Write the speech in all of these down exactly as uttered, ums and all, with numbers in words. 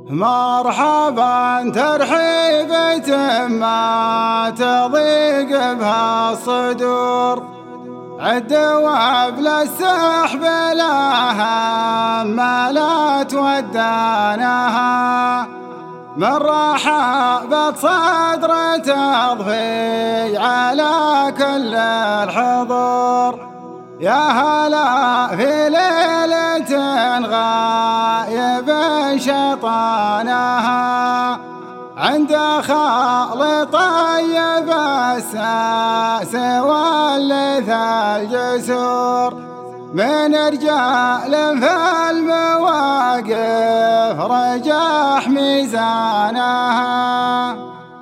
مرحبا ترحيبة ما تضيق بها الصدور، الدواب للسحب لها ما لا تودانها، من رحابة صدر تضفي على كل الحضور. يا هلا في ليلة غايب شيطانها، عند خال طيب الساس واللث الجسور، من رجال في المواقف رجح ميزانها.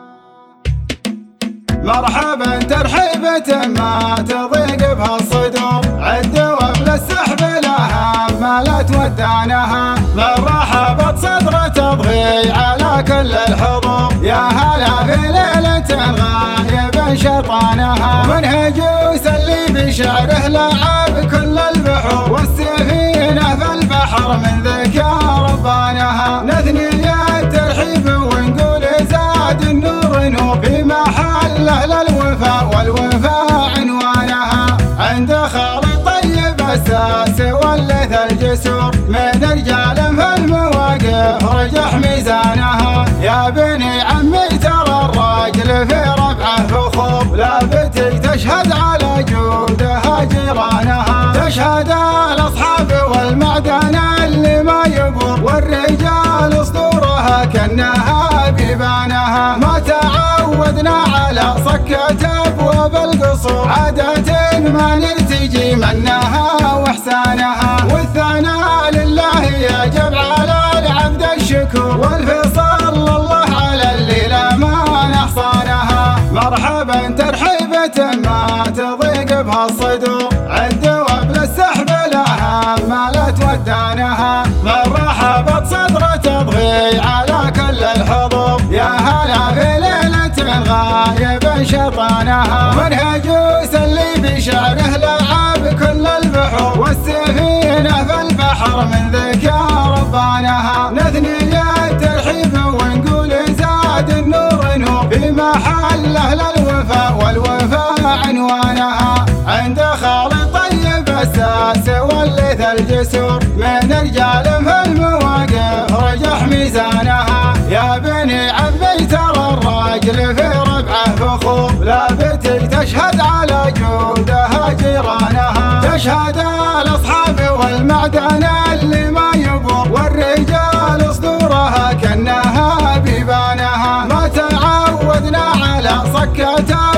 مرحبا ترحيبة ما تضيق بها الصدور، الدواب للسحب لها ما لا تودانها، من رحبت صدر تضغي على كل الحضور. يا هلا في ليلة غايب شيطانها، من هجوس اللي بشعره لعب كل البحور، والسفينة في البحر من ذكاء ربانها. نثني الترحيب ونقول زاد النور نور، في محل للوفاء والوفاء عنوانها، عند خال طيب الساس واللث الجسور، من رجال في المواقف رجح ميزانها. يا بني عمي ترى الراجل في رفعه فخور، لا بتي تشهد على جودها جيرانها، تشهد الاصحاب والمعدن اللي ما يبور، والرجال اسطورها كانها بيبانها. ما تعودنا على صكة ابواب القصور، عادة ما نرتجي منها واحسانها، والثناء لله يجب على العبد الشكور، والفصل الله على الليلة ما نحصانها. مرحبا ترحيبة ما تضيق بها الصدور، الدواب للسحب لها ما لا تودانها، من رحبت صدر تضغي على كل الحضور. يا هلا في ليلة غايب شيطانها، من هجوس اللي بشعره لعب كل البحور، والسفينة في البحر من ذكاء ربانها. نثني الترحيب ونقول زاد النور نور، في محل أهل الوفاء والوفاء عنوانها، عند خال طيب الساس واللث الجسور، من رجال في المواقف رجح ميزانها. يا بني عمي ترى الراجل في ربعه فخور، لا بتي تشهد على جودها جيرانها، تشهد الاصحاب والمعدن اللي ما يبور، والرجال اسطورها كانها بيبانها. ما تعودنا على صكة